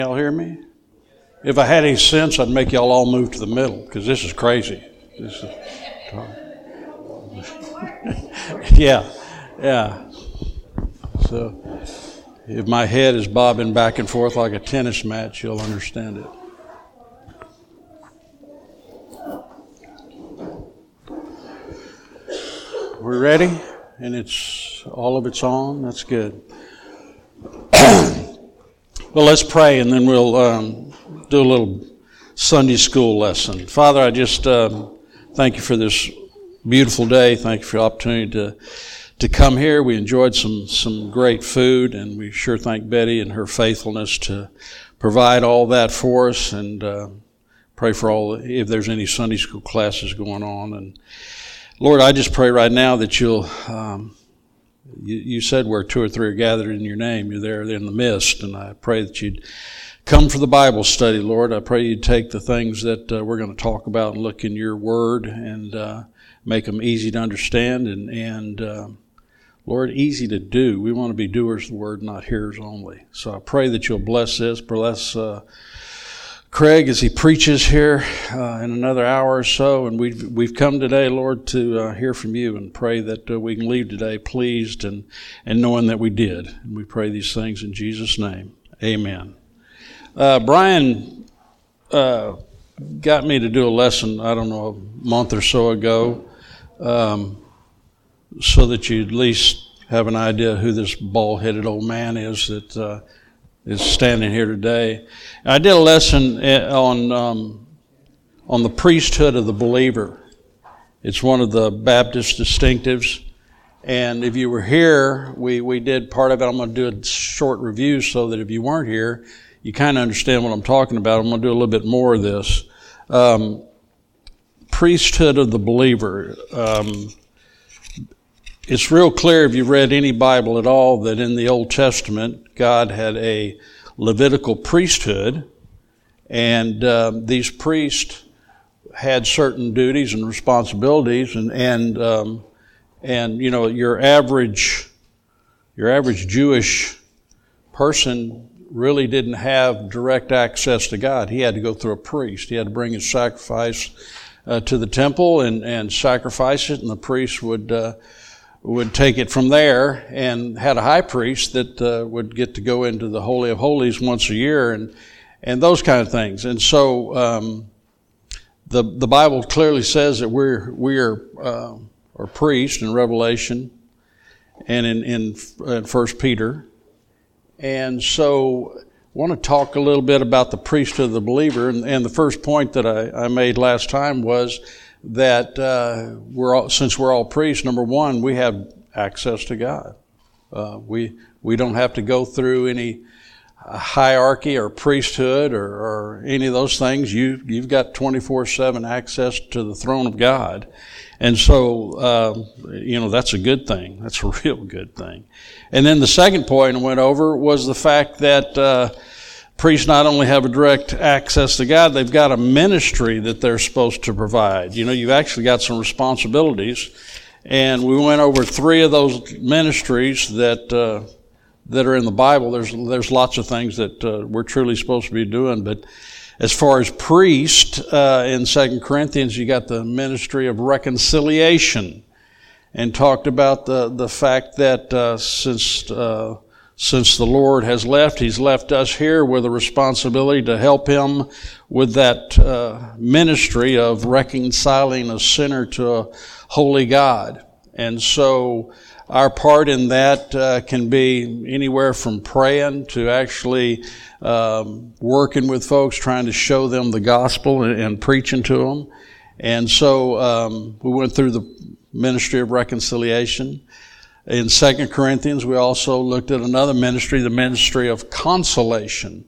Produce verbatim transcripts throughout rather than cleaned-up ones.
Y'all hear me? If I had any sense, I'd make y'all all move to the middle, because this is crazy. This is yeah, yeah. So if my head is bobbing back and forth like a tennis match, you'll understand it. We're ready, and it's all of it's on. That's good. Well, let's pray, and then we'll um, do a little Sunday school lesson. Father, I just uh, thank you for this beautiful day. Thank you for the opportunity to to come here. We enjoyed some some great food, and we sure thank Betty and her faithfulness to provide all that for us. And uh, pray for all if there's any Sunday school classes going on. And Lord, I just pray right now that you'll. Um, You, you said where two or three are gathered in your name, you're there in the midst, and I pray that you'd come for the Bible study, Lord. I pray you'd take the things that uh, we're going to talk about and look in your word and uh, make them easy to understand and, and uh, Lord, easy to do. We want to be doers of the word, not hearers only. So I pray that you'll bless this, bless uh, Craig as he preaches here uh, in another hour or so, and we've, we've come today, Lord, to uh, hear from you and pray that uh, we can leave today pleased and, and knowing that we did. And we pray these things in Jesus' name. Amen. Uh, Brian uh, got me to do a lesson, I don't know, a month or so ago, um, so that you at least have an idea who this bald-headed old man is that uh, is standing here today. I did a lesson on um, on the priesthood of the believer. It's one of the Baptist distinctives. And if you were here, we, we did part of it. I'm going to do a short review so that if you weren't here, you kind of understand what I'm talking about. I'm going to do a little bit more of this. Um, priesthood of the believer. Um, It's real clear if you've read any Bible at all that in the Old Testament, God had a Levitical priesthood, and uh, these priests had certain duties and responsibilities, and and um, and you know your average your average Jewish person really didn't have direct access to God. He had to go through a priest. He had to bring his sacrifice uh, to the temple and and sacrifice it, and the priest would. Uh, would take it from there and had a high priest that uh, would get to go into the Holy of Holies once a year and and those kind of things. And so um, the the Bible clearly says that we're we are uh, are priests in Revelation and in in, in First Peter. And so I want to talk a little bit about the priesthood of the believer. And, and the first point that I, I made last time was that uh, we're all, since we're all priests, number one, we have access to God. Uh, we we don't have to go through any hierarchy or priesthood or, or any of those things. You you've got twenty-four seven access to the throne of God, and so uh, you know that's a good thing. That's a real good thing. And then the second point I went over was the fact that. Uh, Priests not only have a direct access to God, they've got a ministry that they're supposed to provide. You know, you've actually got some responsibilities. And we went over three of those ministries that uh, that are in the Bible. There's there's lots of things that uh, we're truly supposed to be doing. But as far as priest, uh, in Second Corinthians, you got the ministry of reconciliation. And talked about the, the fact that uh, since... Uh, Since the Lord has left, He's left us here with a responsibility to help Him with that uh, ministry of reconciling a sinner to a holy God. And so our part in that uh, can be anywhere from praying to actually um, working with folks, trying to show them the gospel and, and preaching to them. And so um, we went through the ministry of reconciliation. In Second Corinthians, we also looked at another ministry, the ministry of consolation.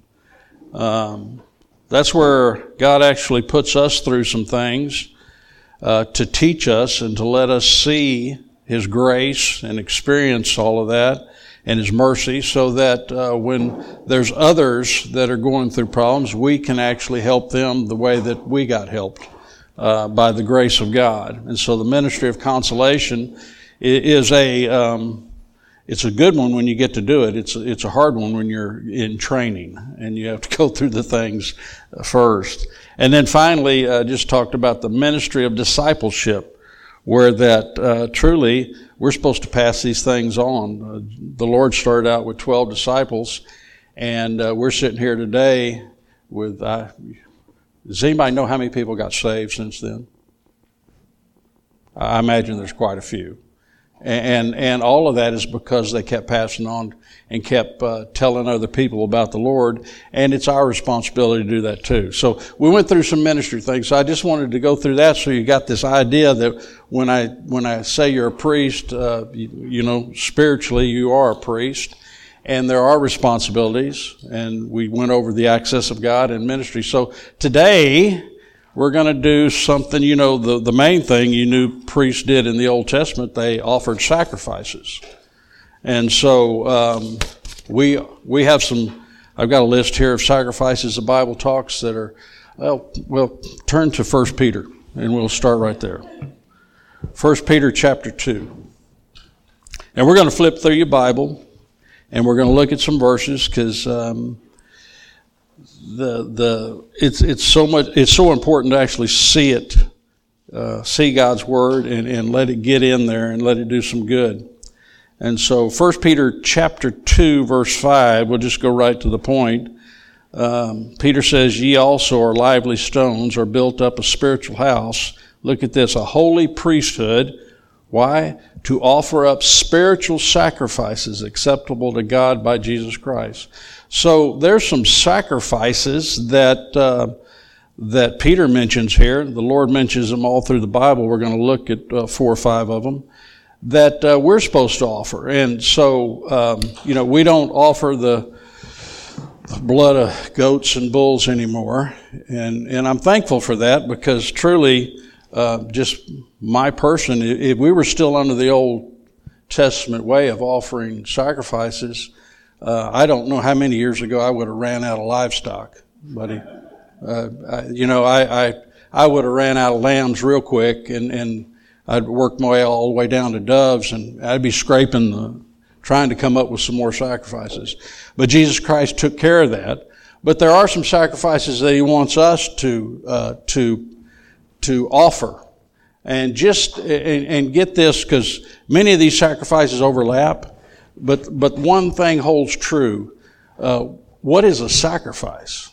Um, that's where God actually puts us through some things uh, to teach us and to let us see His grace and experience all of that and His mercy so that uh, when there's others that are going through problems, we can actually help them the way that we got helped uh, by the grace of God. And so the ministry of consolation is a um, it's a good one when you get to do it. It's it's a hard one when you're in training and you have to go through the things first. And then finally, uh, just talked about the ministry of discipleship, where that uh, truly we're supposed to pass these things on. Uh, the Lord started out with twelve disciples, and uh, we're sitting here today with. Uh, does anybody know how many people got saved since then? I imagine there's quite a few. And and all of that is because they kept passing on and kept uh, telling other people about the Lord. And it's our responsibility to do that too. So we went through some ministry things. So I just wanted to go through that so you got this idea that when I when I say you're a priest, uh, you, you know, spiritually you are a priest. And there are responsibilities. And we went over the access of God and ministry. So today we're going to do something, you know, the, the main thing you knew priests did in the Old Testament, they offered sacrifices. And so um, we we have some, I've got a list here of sacrifices the Bible talks that are, well, well turn to First Peter, and we'll start right there. First Peter chapter two. And we're going to flip through your Bible, and we're going to look at some verses, because um, The the it's it's so much it's so important to actually see it, uh, see God's word and, and let it get in there and let it do some good. And so First Peter chapter two verse five, we'll just go right to the point. Um, Peter says, "Ye also are lively stones, are built up a spiritual house." Look at this, a holy priesthood. Why? To offer up spiritual sacrifices acceptable to God by Jesus Christ. So there's some sacrifices that uh, that Peter mentions here. The Lord mentions them all through the Bible. We're going to look at uh, four or five of them that uh, we're supposed to offer. And so, um, you know, we don't offer the blood of goats and bulls anymore. And, and I'm thankful for that, because truly, uh, just my person, if we were still under the Old Testament way of offering sacrifices, Uh, I don't know how many years ago I would have ran out of livestock, buddy. Uh, I, you know, I, I I would have ran out of lambs real quick, and, and I'd worked my way all the way down to doves, and I'd be scraping the, trying to come up with some more sacrifices. But Jesus Christ took care of that. But there are some sacrifices that He wants us to uh, to to offer, and just and, and get this, because many of these sacrifices overlap. But but one thing holds true. Uh, what is a sacrifice?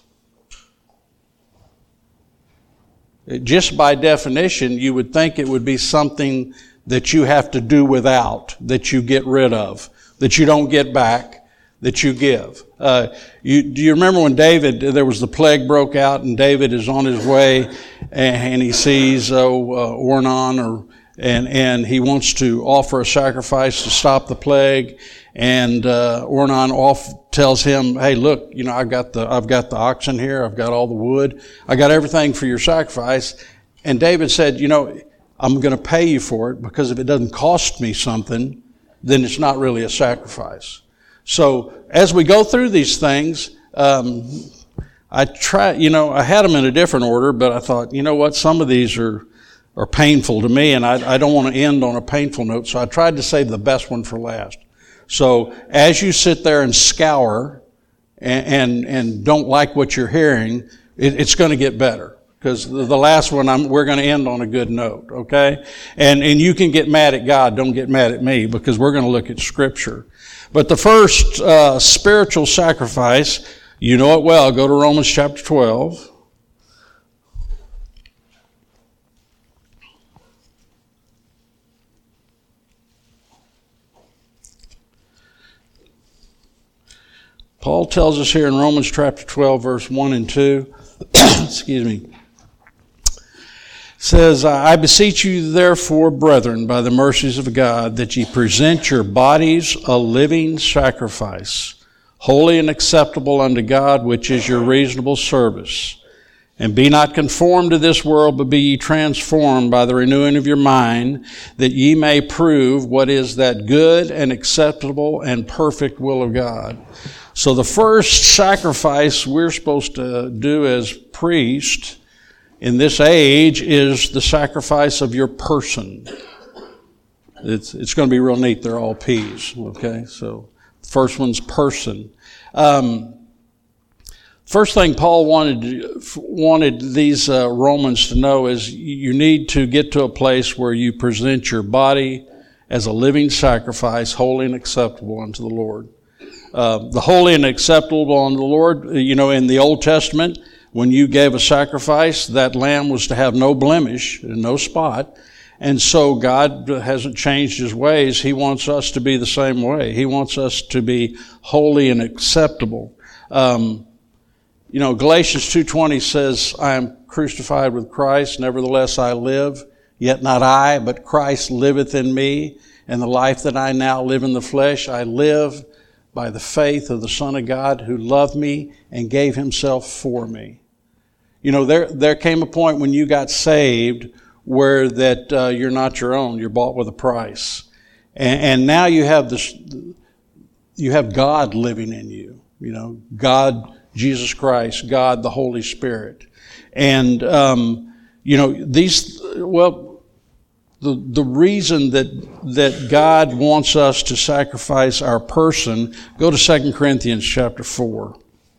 It, just by definition, you would think it would be something that you have to do without, that you get rid of, that you don't get back, that you give. Uh, you, do you remember when David, there was the plague broke out, and David is on his way, and, and he sees oh, uh, Ornan or And, and he wants to offer a sacrifice to stop the plague. And, uh, Ornan off tells him, "Hey, look, you know, I've got the, I've got the oxen here. I've got all the wood. I got everything for your sacrifice." And David said, "You know, I'm going to pay you for it, because if it doesn't cost me something, then it's not really a sacrifice." So as we go through these things, um, I try, you know, I had them in a different order, but I thought, you know what, some of these are, are painful to me, and I, I don't want to end on a painful note, so I tried to save the best one for last. So as you sit there and scour and and, and don't like what you're hearing, it, it's going to get better, because the, the last one I'm, we're going to end on a good note, okay? And and you can get mad at God, don't get mad at me, because we're going to look at Scripture. But the first uh, spiritual sacrifice, you know it well. Go to Romans chapter twelve. Paul tells us here in Romans chapter twelve, verse one and two, excuse me, says, "I beseech you therefore, brethren, by the mercies of God, that ye present your bodies a living sacrifice, holy and acceptable unto God, which is your reasonable service. And be not conformed to this world, but be ye transformed by the renewing of your mind, that ye may prove what is that good and acceptable and perfect will of God." So the first sacrifice we're supposed to do as priests in this age is the sacrifice of your person. It's it's going to be real neat. They're all P's. Okay, so the first one's person. Um, first thing Paul wanted wanted these uh, Romans to know is you need to get to a place where you present your body as a living sacrifice, holy and acceptable unto the Lord. Uh, the holy and acceptable unto the Lord, you know, in the Old Testament, when you gave a sacrifice, that lamb was to have no blemish and no spot. And so God hasn't changed his ways. He wants us to be the same way. He wants us to be holy and acceptable. Um, you know, Galatians two twenty says, I am crucified with Christ, nevertheless I live, yet not I, but Christ liveth in me. And the life that I now live in the flesh, I live by the faith of the Son of God who loved me and gave himself for me. You know, there there came a point when you got saved where that uh, you're not your own. You're bought with a price. And, and now you have this, you have God living in you. You know, God, Jesus Christ, God, the Holy Spirit. And, um, you know, these, well, the, the reason that, that God wants us to sacrifice our person, go to Second Corinthians chapter four.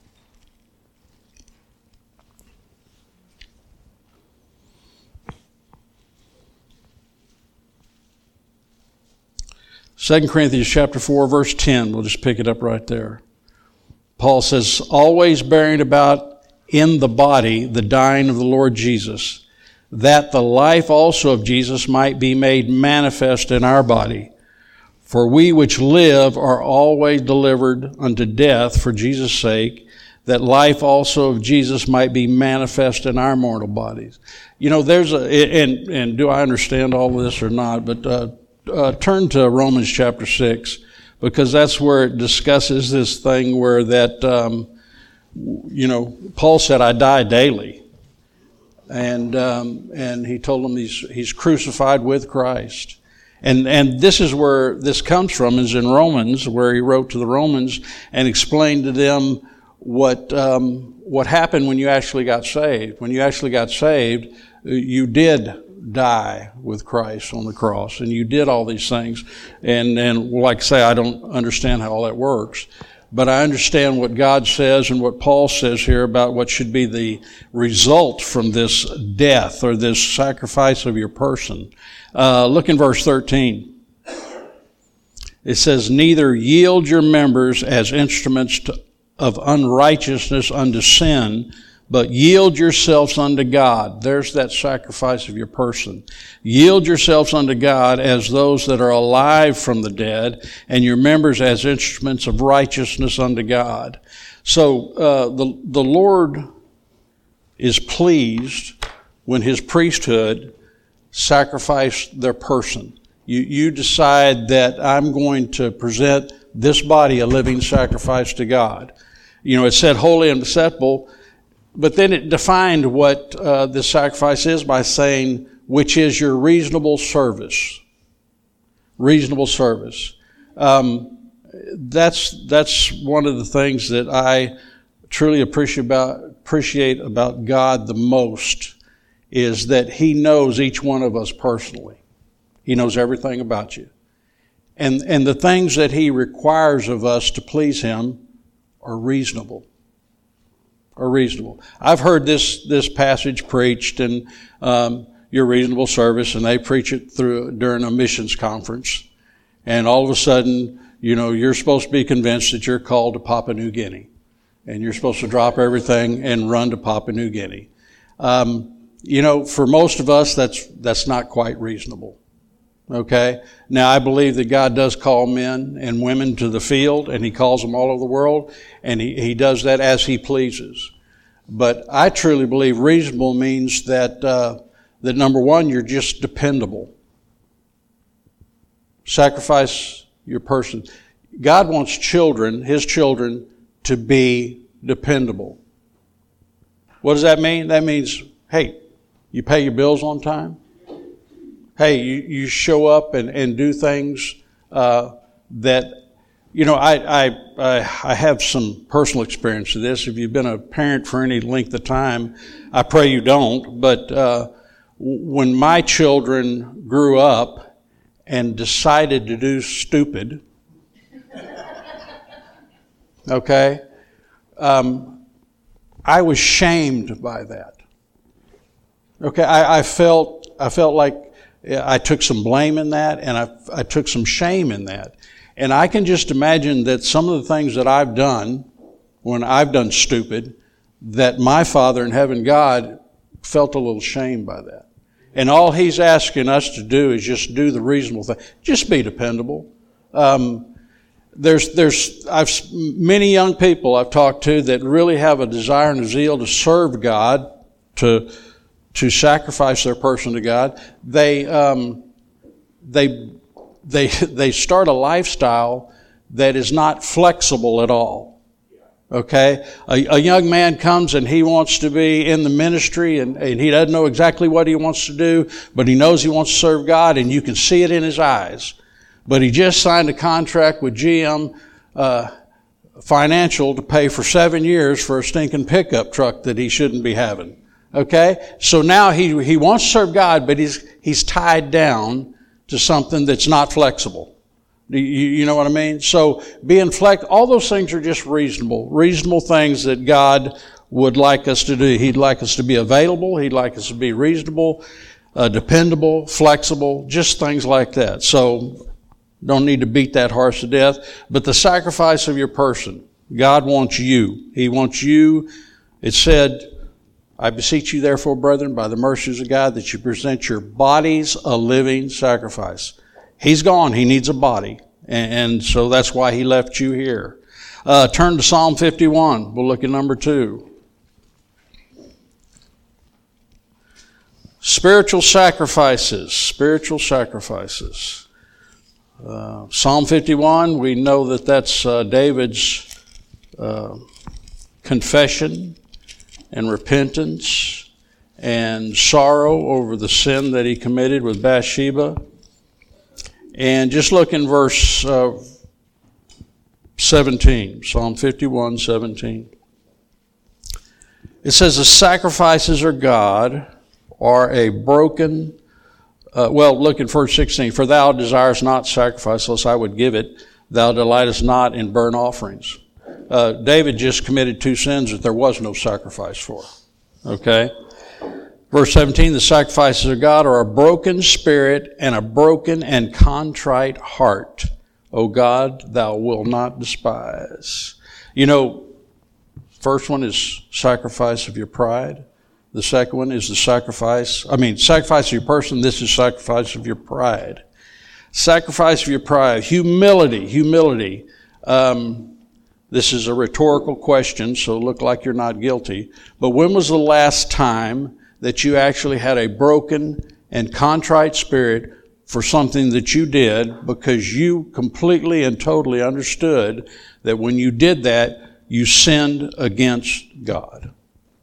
Second Corinthians chapter four, verse ten. We'll just pick it up right there. Paul says, always bearing about in the body the dying of the Lord Jesus, that the life also of Jesus might be made manifest in our body. For we which live are always delivered unto death for Jesus' sake, that life also of Jesus might be manifest in our mortal bodies. You know, there's a, and, and do I understand all this or not, but uh, Uh, turn to Romans chapter six, because that's where it discusses this thing where that, um, you know, Paul said, I die daily. And um, and he told them he's, he's crucified with Christ. And and this is where this comes from, is in Romans, where he wrote to the Romans and explained to them what um, what happened when you actually got saved. When you actually got saved, you did die with Christ on the cross, and you did all these things. And and like I say, I don't understand how all that works, but I understand what God says and what Paul says here about what should be the result from this death or this sacrifice of your person. Uh, look in verse thirteen. It says, neither yield your members as instruments to, of unrighteousness unto sin, but yield yourselves unto God. There's that sacrifice of your person. Yield yourselves unto God as those that are alive from the dead, and your members as instruments of righteousness unto God. So uh, the the Lord is pleased when his priesthood sacrificed their person. You you decide that I'm going to present this body a living sacrifice to God. You know, it said holy and acceptable. But then it defined what uh, this sacrifice is by saying, which is your reasonable service. Reasonable service. Um, that's that's one of the things that I truly appreciate about, appreciate about God the most, is that he knows each one of us personally. He knows everything about you. And, and the things that he requires of us to please him are reasonable. Are reasonable. I've heard this this passage preached in um, your reasonable service, and they preach it through during a missions conference, and all of a sudden, you know, you're supposed to be convinced that you're called to Papua New Guinea, and you're supposed to drop everything and run to Papua New Guinea. Um, you know, for most of us, that's that's not quite reasonable. Okay? Now, I believe that God does call men and women to the field, and he calls them all over the world, and he, he does that as he pleases. But I truly believe reasonable means that, uh, that number one, you're just dependable. Sacrifice your person. God wants children, his children, to be dependable. What does that mean? That means, hey, you pay your bills on time? Hey, you, you show up and, and do things uh, that, you know, I, I I have some personal experience of this. If you've been a parent for any length of time, I pray you don't. But uh, when my children grew up and decided to do stupid, okay, um, I was shamed by that. Okay, I, I felt I felt like I took some blame in that, and I, I took some shame in that. And I can just imagine that some of the things that I've done, when I've done stupid, that my Father in heaven, God, felt a little shame by that. And all He's asking us to do is just do the reasonable thing. Just be dependable. Um, there's, there's, I've many young people I've talked to that really have a desire and a zeal to serve God, to to sacrifice their person to God. They, um, they, they, they start a lifestyle that is not flexible at all. Okay? A, a young man comes and he wants to be in the ministry and, and he doesn't know exactly what he wants to do, but he knows he wants to serve God, and you can see it in his eyes. But he just signed a contract with G M uh, Financial to pay for seven years for a stinking pickup truck that he shouldn't be having. Okay? So now he he wants to serve God, but he's he's tied down to something that's not flexible. You, you know what I mean? So being flex, all those things are just reasonable, reasonable things that God would like us to do. He'd like us to be available. He'd like us to be reasonable, uh, dependable, flexible, just things like that. So don't need to beat that horse to death. But the sacrifice of your person, God wants you. He wants you. It said, I beseech you, therefore, brethren, by the mercies of God, that you present your bodies a living sacrifice. He's gone. He needs a body. And, and so that's why He left you here. Uh, turn to Psalm fifty-one. We'll look at number two. Spiritual sacrifices. Spiritual sacrifices. Uh, Psalm fifty-one, we know that that's uh, David's uh, confession and repentance and sorrow over the sin that he committed with Bathsheba. And just look in verse uh, seventeen, Psalm fifty-one, seventeen. It says, the sacrifices of God are a broken, uh, well, look in verse sixteen. For thou desirest not sacrifice, lest I would give it. Thou delightest not in burnt offerings. Uh, David just committed two sins that there was no sacrifice for. Okay? Verse seventeen, the sacrifices of God are a broken spirit and a broken and contrite heart. O God, thou wilt not despise. You know, first one is sacrifice of your pride. The second one is the sacrifice, I mean, sacrifice of your person. This is sacrifice of your pride. Sacrifice of your pride. Humility, humility. Um, This is a rhetorical question, so look like you're not guilty. But when was the last time that you actually had a broken and contrite spirit for something that you did because you completely and totally understood that when you did that, you sinned against God?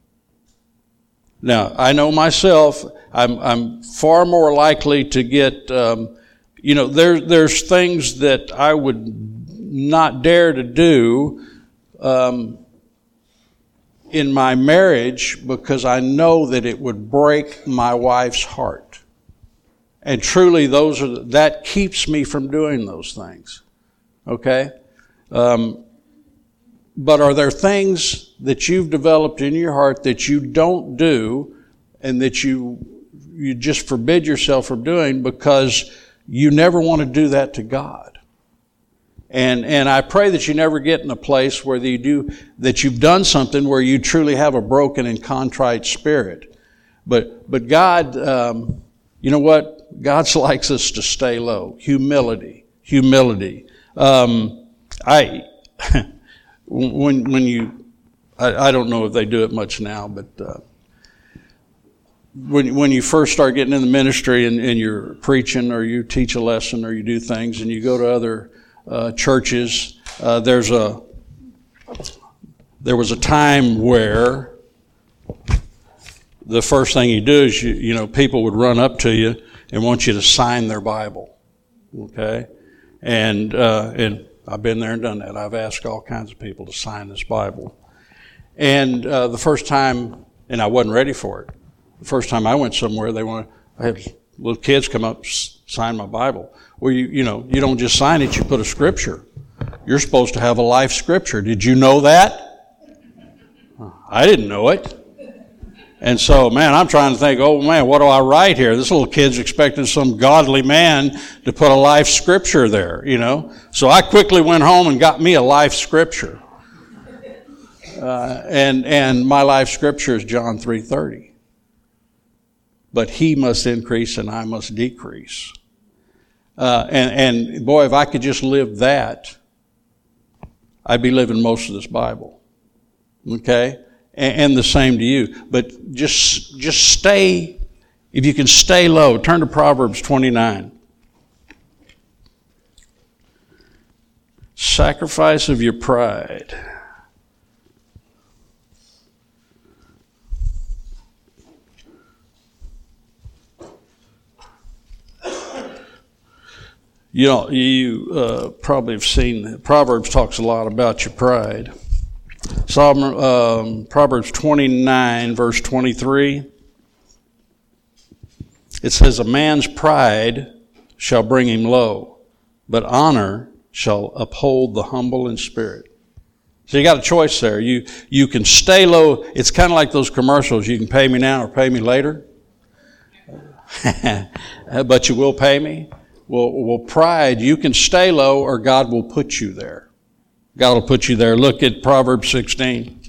Now, I know myself, I'm, I'm far more likely to get, um, you know, there, there's things that I would not dare to do um, in my marriage because I know that it would break my wife's heart. And truly, those are that keeps me from doing those things. Okay? Um, but are there things that you've developed in your heart that you don't do and that you you just forbid yourself from doing because you never want to do that to God? And and I pray that you never get in a place where you do that you've done something where you truly have a broken and contrite spirit. But but God, um, you know what? God likes us to stay low. Humility, humility. Um, I when when you, I, I don't know if they do it much now, but uh, when when you first start getting in the ministry and, and you're preaching or you teach a lesson or you do things and you go to other Uh, churches, uh, there's a there was a time where the first thing you do is you, you know people would run up to you and want you to sign their Bible, okay? And uh, and I've been there and done that. I've asked all kinds of people to sign this Bible, and uh, the first time, and I wasn't ready for it. The first time I went somewhere, they wanted I had Little kids come up, sign my Bible. Well, you, you know, you don't just sign it, you put a scripture. You're supposed to have a life scripture. Did you know that? I didn't know it. And so, man, I'm trying to think, oh, man, what do I write here? This little kid's expecting some godly man to put a life scripture there, you know. So I quickly went home and got me a life scripture. Uh, and and my life scripture is John three thirty. But he must increase and I must decrease. Uh, and, and, boy, if I could just live that, I'd be living most of this Bible. Okay? And the same to you. But just just stay, if you can stay low, turn to Proverbs twenty-nine. Sacrifice of your pride. You know, you uh, probably have seen, Proverbs talks a lot about your pride. Psalm, um, Proverbs twenty-nine, verse twenty-three. It says, a man's pride shall bring him low, but honor shall uphold the humble in spirit. So you got a choice there. You you can stay low. It's kind of like those commercials. You can pay me now or pay me later. But you will pay me. Well, well, pride, you can stay low or God will put you there. God will put you there. Look at Proverbs sixteen.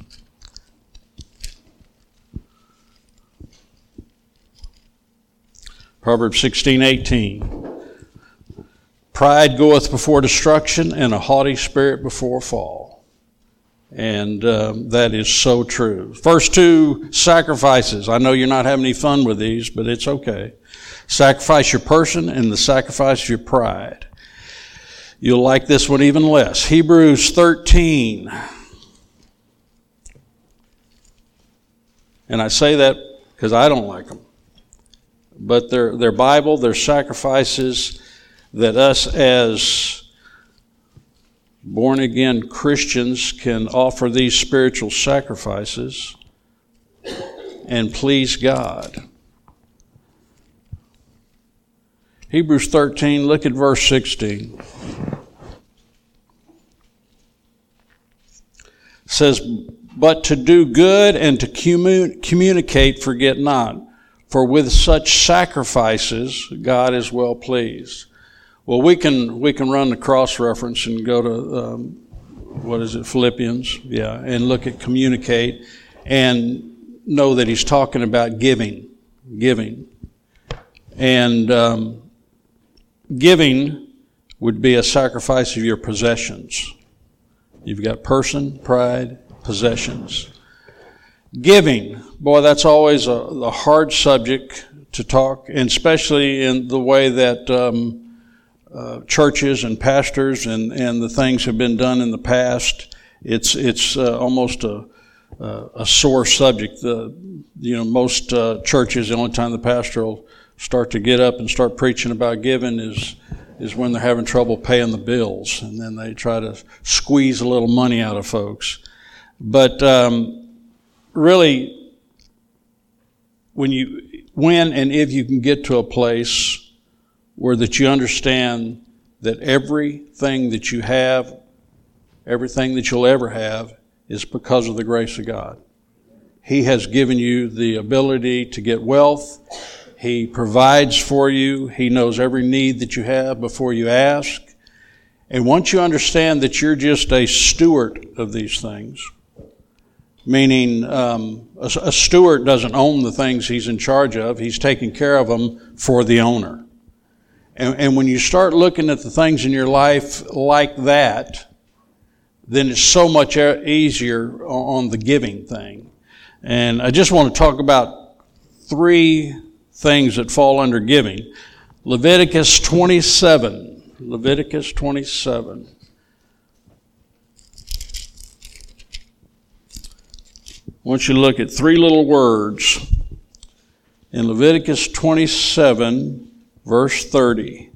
Proverbs sixteen eighteen. Pride goeth before destruction, and a haughty spirit before fall. And um, that is so true. First two sacrifices. I know you're not having any fun with these, but it's okay. Sacrifice your person and the sacrifice of your pride. You'll like this one even less. Hebrews thirteen. And I say that because I don't like them. But they're, they're Bible, they're sacrifices that us as born-again Christians can offer these spiritual sacrifices and please God. Hebrews thirteen, look at verse sixteen. It says, but to do good and to commun- communicate forget not, for with such sacrifices God is well pleased. Well, we can we can run the cross-reference and go to, um, what is it, Philippians, yeah, and look at communicate and know that he's talking about giving, giving. And um, giving would be a sacrifice of your possessions. You've got person, pride, possessions. Giving, boy, that's always a, a hard subject to talk, and especially in the way that um, uh, churches and pastors and, and the things have been done in the past. It's it's uh, almost a, a a sore subject. The you know most uh, churches, the only time the pastor will start to get up and start preaching about giving is is when they're having trouble paying the bills, and then they try to squeeze a little money out of folks. But um, really, when you, when and if you can get to a place where that you understand that everything that you have, everything that you'll ever have, is because of the grace of God. He has given you the ability to get wealth. He provides for you. He knows every need that you have before you ask. And once you understand that you're just a steward of these things, meaning um, a, a steward doesn't own the things he's in charge of. He's taking care of them for the owner. And, and when you start looking at the things in your life like that, then it's so much easier on the giving thing. And I just want to talk about three things that fall under giving. Leviticus twenty-seven. Leviticus twenty-seven. I want you to look at three little words in Leviticus twenty-seven, verse thirty.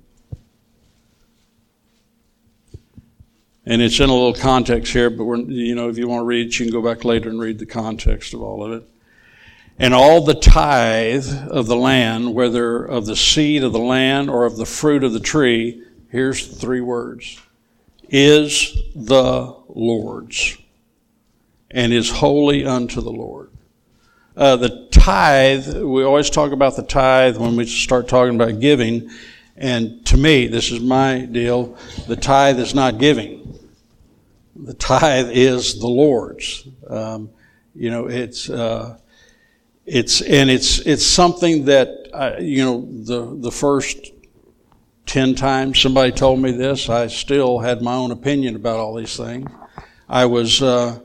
And it's in a little context here, but we're, you know, if you want to read it, you can go back later and read the context of all of it. And all the tithe of the land, whether of the seed of the land or of the fruit of the tree, here's the three words, is the Lord's, and is holy unto the Lord. Uh, the tithe, we always talk about the tithe when we start talking about giving, and to me, this is my deal, the tithe is not giving. The tithe is the Lord's. Um, you know, it's... Uh, It's and it's it's something that I, you know the the first ten times somebody told me this, I still had my own opinion about all these things. I was uh,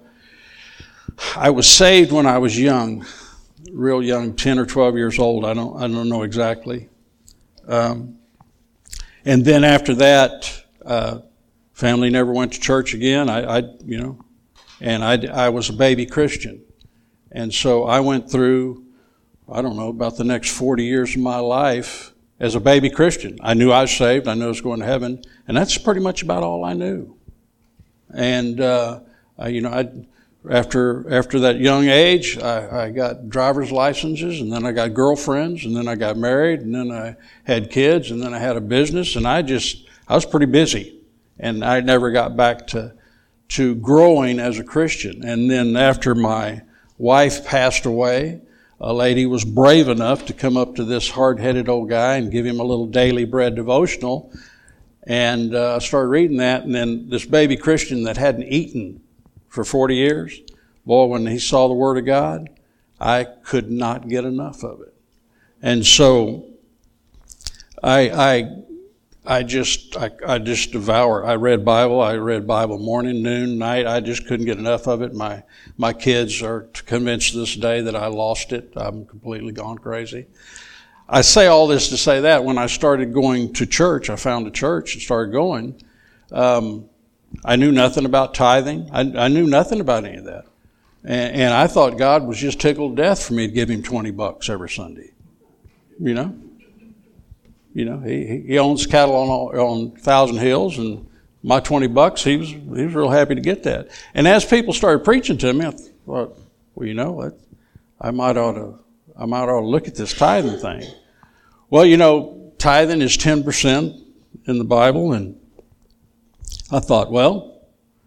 I was saved when I was young, real young, ten or twelve years old. I don't I don't know exactly. Um, and then after that, uh, family never went to church again. I, I you know, and I I was a baby Christian. And so I went through, I don't know, about the next forty years of my life as a baby Christian. I knew I was saved. I knew I was going to heaven. And that's pretty much about all I knew. And, uh, I, you know, I, after after that young age, I, I got driver's licenses, and then I got girlfriends, and then I got married, and then I had kids, and then I had a business. And I just, I was pretty busy. And I never got back to to growing as a Christian. And then after my wife passed away, a lady was brave enough to come up to this hard-headed old guy and give him a little daily bread devotional. And uh, I started reading that, and then this baby Christian that hadn't eaten for forty years, boy, when he saw the Word of God, I could not get enough of it. And so I I I just I, I just devour. I read Bible. I read Bible morning, noon, night. I just couldn't get enough of it. My my kids are convinced this day that I lost it. I'm completely gone crazy. I say all this to say that when I started going to church, I found a church and started going. Um, I knew nothing about tithing. I, I knew nothing about any of that, and, and I thought God was just tickled to death for me to give Him twenty bucks every Sunday. You know. You know, he, he owns cattle on on Thousand Hills, and my twenty bucks, he was he was real happy to get that. And as people started preaching to me, I thought, well, you know, I might ought to I might ought to look at this tithing thing. Well, you know, tithing is ten percent in the Bible, and I thought, well,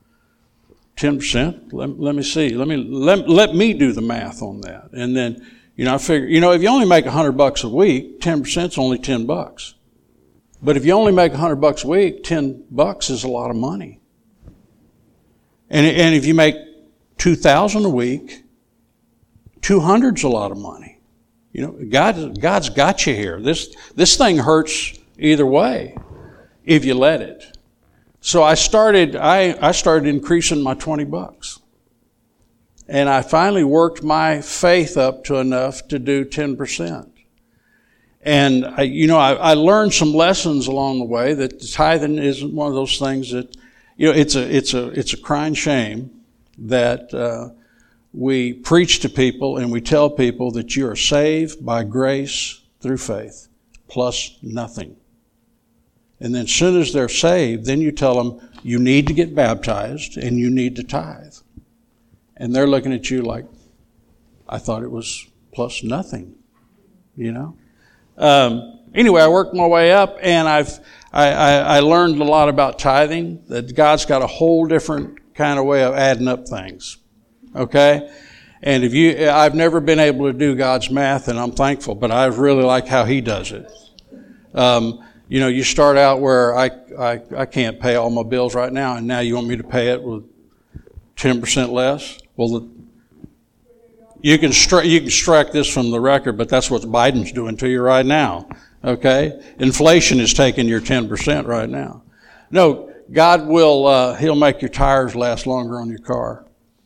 ten percent. Let, let me see. Let me let let me do the math on that, and then. You know, I figure, you know, if you only make a hundred bucks a week, ten percent is only ten bucks. But if you only make a hundred bucks a week, ten bucks is a lot of money. And and if you make two thousand a week, two hundred's a lot of money. You know, God God's got you here. This this thing hurts either way if you let it. So I started I I started increasing my twenty bucks. And I finally worked my faith up to enough to do ten percent. And, I, you know, I, I learned some lessons along the way that tithing isn't one of those things that, you know, it's a it's a, it's a crying shame that uh, we preach to people and we tell people that you are saved by grace through faith, plus nothing. And then as soon as they're saved, then you tell them you need to get baptized and you need to tithe. And they're looking at you like, I thought it was plus nothing, you know. Um, anyway, I worked my way up, and I've I, I, I learned a lot about tithing. That God's got a whole different kind of way of adding up things. Okay, and if you, I've never been able to do God's math, and I'm thankful, but I really like how He does it. Um, you know, you start out where I I I can't pay all my bills right now, and now you want me to pay it with ten percent less. Well, the, you can stri- you can strike this from the record, but that's what Biden's doing to you right now. Okay, inflation is taking your ten percent right now. No, God will. Uh, He'll make your tires last longer on your car.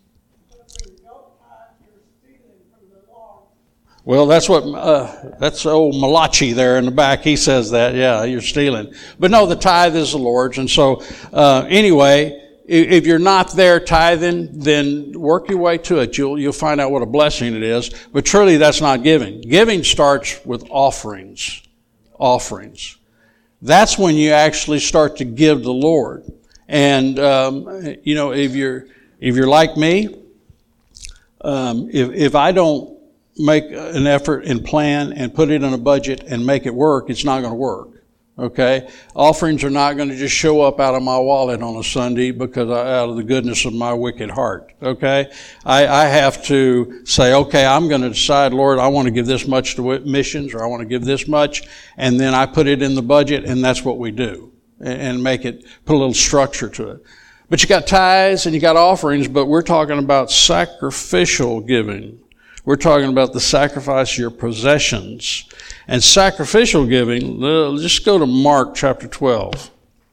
Well, that's what uh, that's old Malachi there in the back. He says that. Yeah, you're stealing. But no, the tithe is the Lord's, and so uh, anyway. If you're not there tithing, then work your way to it. You'll you'll find out what a blessing it is. But truly, that's not giving. Giving starts with offerings. Offerings. That's when you actually start to give the Lord. And um, you know, if you're if you're like me, um, if if I don't make an effort and plan and put it in a budget and make it work, it's not going to work. Okay? Offerings are not going to just show up out of my wallet on a Sunday because I, out of the goodness of my wicked heart. Okay? I, I have to say, okay, I'm going to decide, Lord, I want to give this much to missions, or I want to give this much, and then I put it in the budget, and that's what we do. And, and make it, put a little structure to it. But you got tithes and you got offerings, but we're talking about sacrificial giving. We're talking about the sacrifice of your possessions. And sacrificial giving, just go to Mark chapter twelve.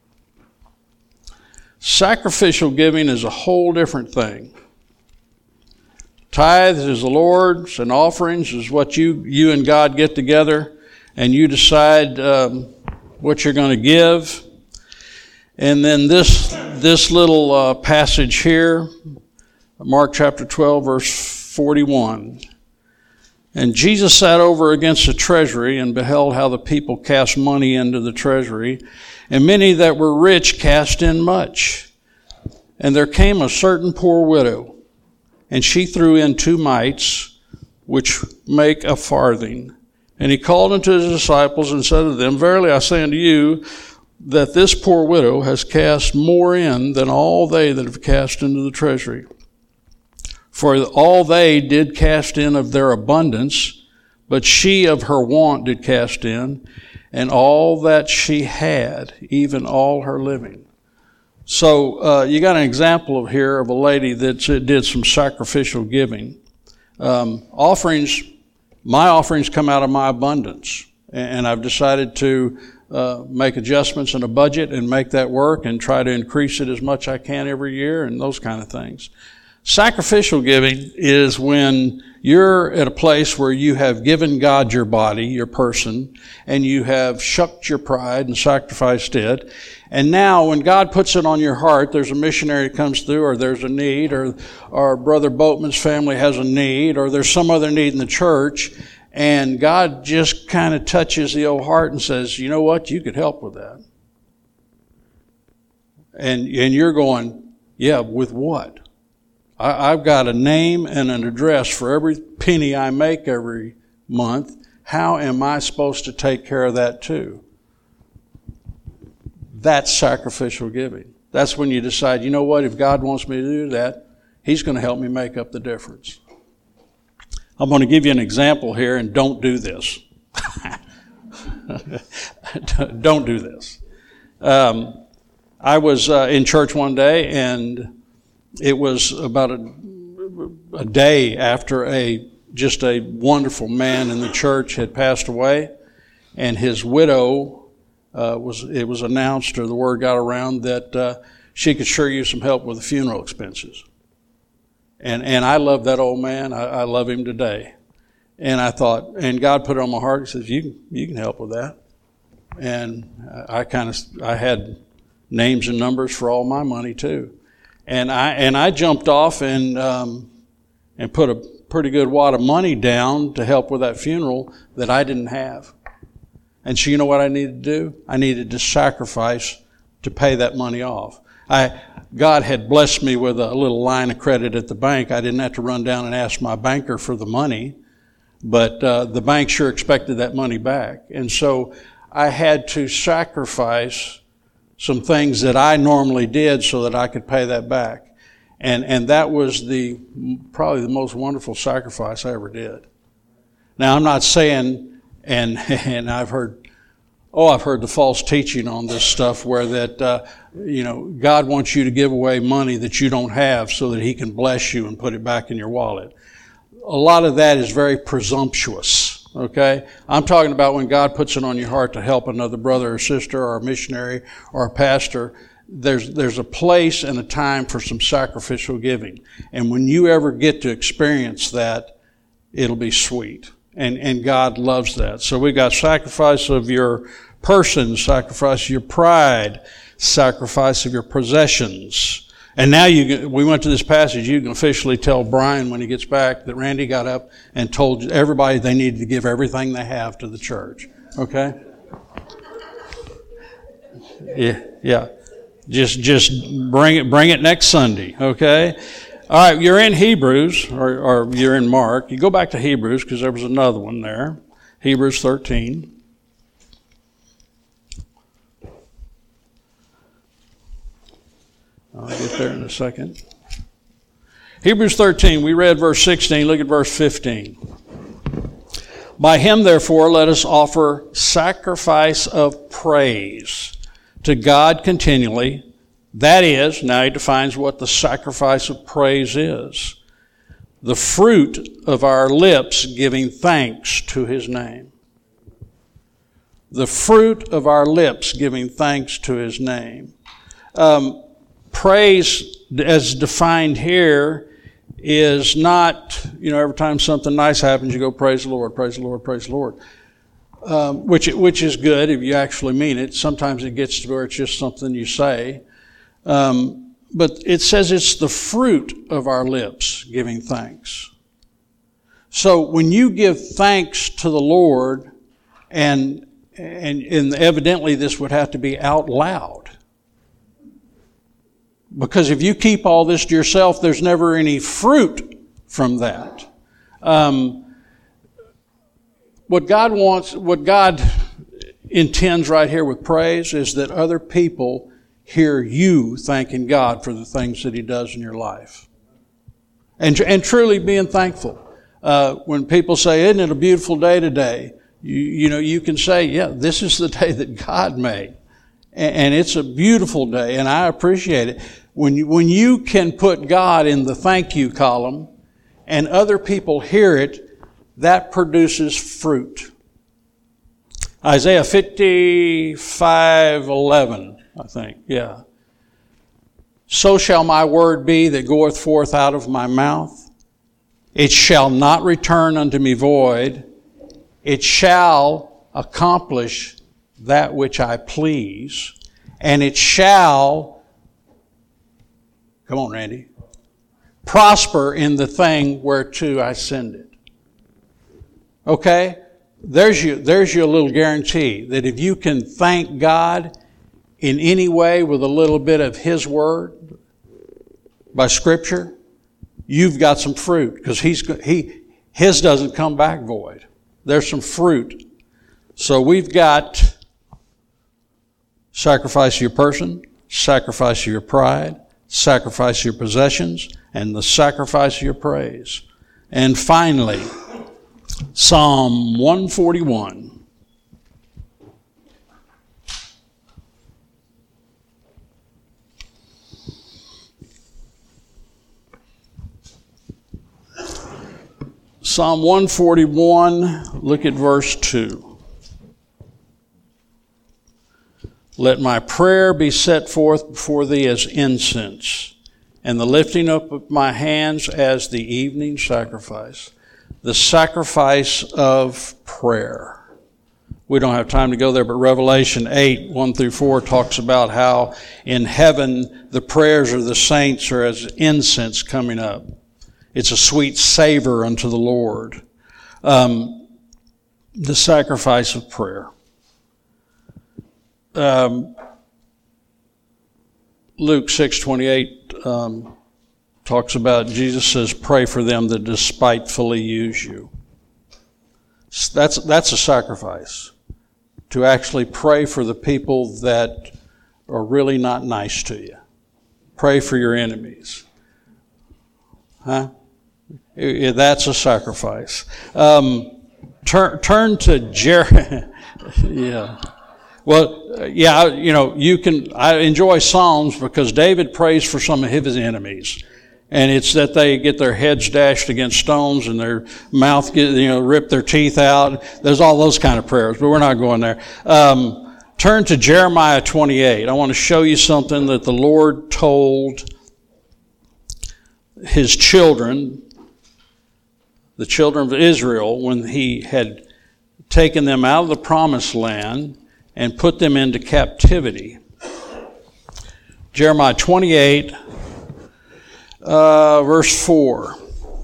Sacrificial giving is a whole different thing. Tithes is the Lord's, and offerings is what you, you and God get together, and you decide um, what you're going to give. And then this, this little uh, passage here, Mark chapter twelve, verse forty-one. And Jesus sat over against the treasury and beheld how the people cast money into the treasury, and many that were rich cast in much. And there came a certain poor widow, and she threw in two mites, which make a farthing. And he called unto his disciples and said to them, Verily I say unto you, that this poor widow has cast more in than all they that have cast into the treasury. For all they did cast in of their abundance, but she of her want did cast in, and all that she had, even all her living. So uh, you got an example of here of a lady that did some sacrificial giving. Um, offerings, my offerings come out of my abundance, and I've decided to uh, make adjustments in a budget and make that work and try to increase it as much as I can every year and those kind of things. Sacrificial giving is when you're at a place where you have given God your body, your person, and you have shucked your pride and sacrificed it. And now when God puts it on your heart, there's a missionary that comes through, or there's a need, or, or Brother Boatman's family has a need, or there's some other need in the church, and God just kind of touches the old heart and says, you know what, you could help with that. And, and you're going, yeah, with what? I've got a name and an address for every penny I make every month. How am I supposed to take care of that too? That's sacrificial giving. That's when you decide, you know what, if God wants me to do that, He's going to help me make up the difference. I'm going to give you an example here, and don't do this. Don't do this. Um, I was uh, in church one day, and it was about a, a day after a just a wonderful man in the church had passed away, and his widow uh, was. It was announced, or the word got around, that uh, she could sure use some help with the funeral expenses. And and I love that old man. I, I love him today. And I thought, and God put it on my heart. He says, "You you can help with that." And I kind of I had names and numbers for all my money too. And I and I jumped off and um, and put a pretty good wad of money down to help with that funeral that I didn't have. And so you know what I needed to do? I needed to sacrifice to pay that money off. I God had blessed me with a little line of credit at the bank. I didn't have to run down and ask my banker for the money, but uh, the bank sure expected that money back. And so I had to sacrifice some things that I normally did so that I could pay that back. And and that was the probably the most wonderful sacrifice I ever did. Now, I'm not saying, and and I've heard, oh, I've heard the false teaching on this stuff where that, uh, you know, God wants you to give away money that you don't have so that He can bless you and put it back in your wallet. A lot of that is very presumptuous. Okay? I'm talking about when God puts it on your heart to help another brother or sister or a missionary or a pastor. There's there's a place and a time for some sacrificial giving. And when you ever get to experience that, it'll be sweet. And and God loves that. So we got sacrifice of your person, sacrifice of your pride, sacrifice of your possessions. And now you, we went to this passage, you can officially tell Brian when he gets back that Randy got up and told everybody they needed to give everything they have to the church. Okay? Yeah, yeah. Just, just bring it, bring it next Sunday. Okay? All right, you're in Hebrews, or, or you're in Mark. You go back to Hebrews because there was another one there. Hebrews thirteen. I'll get there in a second. Hebrews thirteen, we read verse sixteen. Look at verse fifteen. By him, therefore, let us offer sacrifice of praise to God continually. That is, now he defines what the sacrifice of praise is. The fruit of our lips giving thanks to his name. The fruit of our lips giving thanks to his name. Um, praise, as defined here, is not, you know, every time something nice happens, you go, praise the Lord, praise the Lord, praise the Lord. Um, which, which is good if you actually mean it. Sometimes it gets to where it's just something you say. Um, but it says it's the fruit of our lips giving thanks. So when you give thanks to the Lord, and, and, and evidently this would have to be out loud. Because if you keep all this to yourself, there's never any fruit from that. Um, what God wants, what God intends right here with praise is that other people hear you thanking God for the things that he does in your life. And, and truly being thankful. Uh, when people say, isn't it a beautiful day today? You, you know, you can say, yeah, this is the day that God made. And, and it's a beautiful day, and I appreciate it. When you, when you can put God in the thank you column and other people hear it, that produces fruit. Isaiah fifty-five eleven, I think, yeah. So shall my word be that goeth forth out of my mouth. It shall not return unto me void. It shall accomplish that which I please, and it shall, come on, Randy, prosper in the thing whereto I send it. Okay? There's your, there's your little guarantee that if you can thank God in any way with a little bit of his word, by scripture, you've got some fruit, because he's he his doesn't come back void. There's some fruit. So we've got sacrifice of your person, sacrifice of your pride, sacrifice of your possessions, and the sacrifice of your praise. And finally, Psalm one forty-one. Psalm one forty-one, look at verse two. Let my prayer be set forth before thee as incense, and the lifting up of my hands as the evening sacrifice. The sacrifice of prayer. We don't have time to go there, but Revelation eight, one through four talks about how in heaven the prayers of the saints are as incense coming up. It's a sweet savor unto the Lord. Um, the sacrifice of prayer. Um, Luke six twenty-eight um, talks about, Jesus says, pray for them that despitefully use you. That's, that's a sacrifice. To actually pray for the people that are really not nice to you. Pray for your enemies. Huh? That's a sacrifice. Um, turn, turn to Jer. yeah. Well, yeah, you know, you can, I enjoy Psalms because David prays for some of his enemies. And it's that they get their heads dashed against stones and their mouth get, you know, rip their teeth out. There's all those kind of prayers, but we're not going there. Um, turn to Jeremiah twenty-eight. I want to show you something that the Lord told his children, the children of Israel, when he had taken them out of the promised land and put them into captivity. Jeremiah twenty-eight, uh, verse four.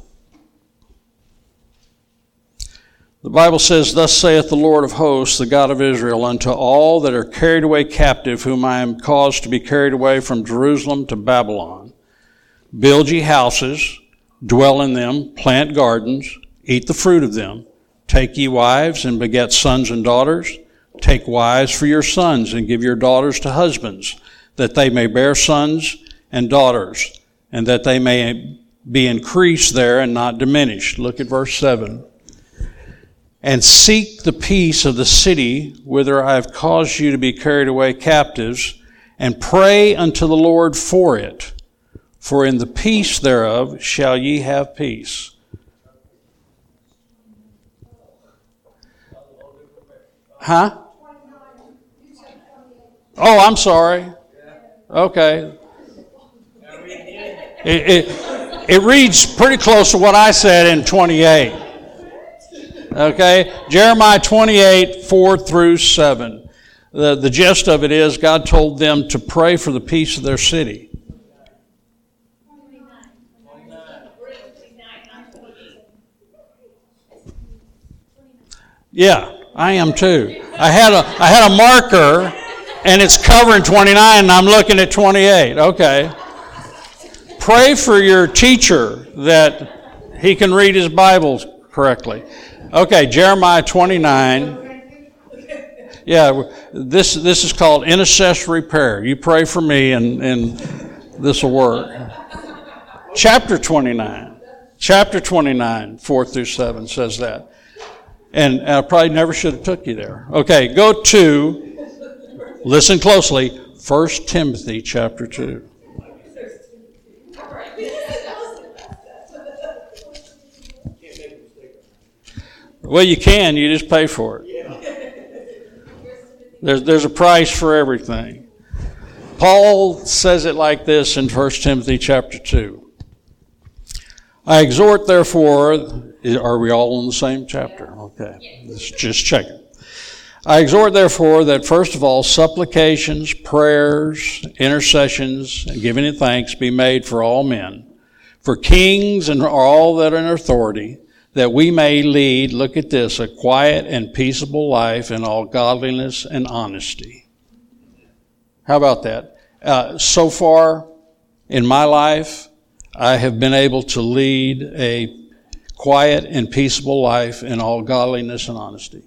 The Bible says, Thus saith the Lord of hosts, the God of Israel, unto all that are carried away captive, whom I am caused to be carried away from Jerusalem to Babylon. Build ye houses, dwell in them, plant gardens, eat the fruit of them. Take ye wives, and beget sons and daughters. Take wives for your sons, and give your daughters to husbands, that they may bear sons and daughters, and that they may be increased there and not diminished. Look at verse seven. And seek the peace of the city whither I have caused you to be carried away captives, and pray unto the Lord for it. For in the peace thereof shall ye have peace. Huh? Oh, I'm sorry. Okay. It, it, it reads pretty close to what I said in twenty-eight. Okay? Jeremiah twenty-eight, four through seven. The, the gist of it is God told them to pray for the peace of their city. Yeah, I am too. I had a I had a marker, and it's covering twenty-nine, and I'm looking at twenty-eight. Okay. Pray for your teacher that he can read his Bible correctly. Okay, Jeremiah twenty-nine. Yeah, this this is called intercessory prayer. You pray for me, and, and this will work. Chapter twenty-nine. Chapter twenty-nine, four through seven says that. And I probably never should have took you there. Okay, go to, listen closely, First Timothy chapter two. Well, you can, you just pay for it. There's, there's a price for everything. Paul says it like this in First Timothy chapter two. I exhort, therefore, are we all in the same chapter? Okay, let's just check it. I exhort, therefore, that first of all, supplications, prayers, intercessions, and giving of thanks be made for all men, for kings and all that are in authority, that we may lead, look at this, a quiet and peaceable life in all godliness and honesty. How about that? Uh, so far in my life, I have been able to lead a quiet and peaceable life in all godliness and honesty.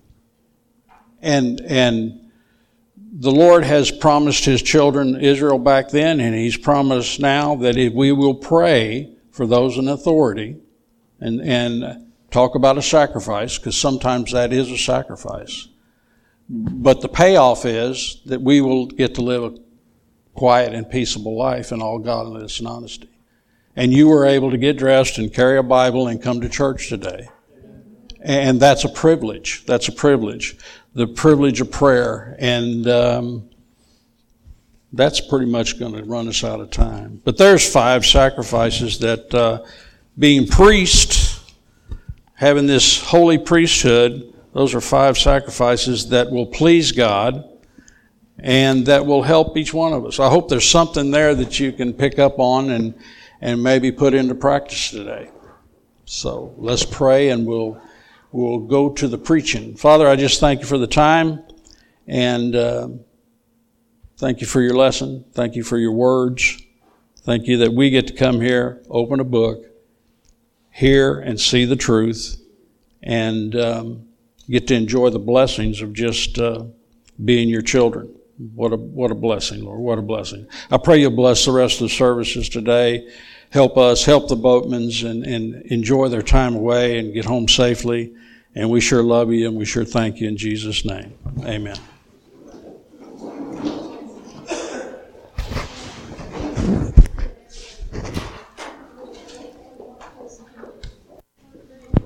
And and the Lord has promised his children Israel back then, and he's promised now that if we will pray for those in authority and, and talk about a sacrifice, because sometimes that is a sacrifice. But the payoff is that we will get to live a quiet and peaceable life in all godliness and honesty. And you were able to get dressed and carry a Bible and come to church today. And that's a privilege. That's a privilege. The privilege of prayer. And um, that's pretty much going to run us out of time. But there's five sacrifices that uh, being priest, having this holy priesthood, those are five sacrifices that will please God and that will help each one of us. I hope there's something there that you can pick up on and and maybe put into practice today. So let's pray, and we'll we'll go to the preaching. Father, I just thank you for the time, and uh, thank you for your lesson. Thank you for your words. Thank you that we get to come here, open a book, hear and see the truth, and um, get to enjoy the blessings of just uh, being your children. What a what a blessing, Lord. What a blessing. I pray you'll bless the rest of the services today. Help us, help the boatmans, and, and enjoy their time away and get home safely. And we sure love you, and we sure thank you in Jesus' name. Amen.